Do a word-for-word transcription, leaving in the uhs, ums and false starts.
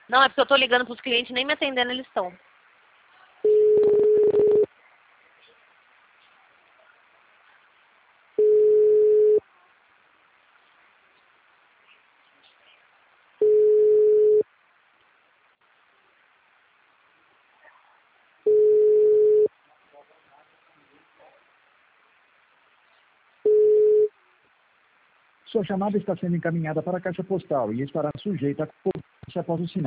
Não, é porque eu tô ligando pros clientes, nem me atendendo eles estão. Sua chamada está sendo encaminhada para a caixa postal e estará sujeita a cobrança após o sinal.